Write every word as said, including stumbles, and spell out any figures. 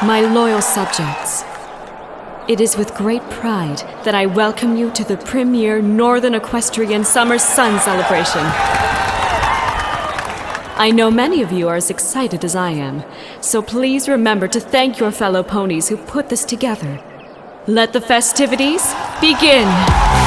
My loyal subjects, it is with great pride that I welcome you to the premier Northern Equestrian Summer Sun celebration. I know many of you are as excited as I am, so please remember to thank your fellow ponies who put this together. Let the festivities begin!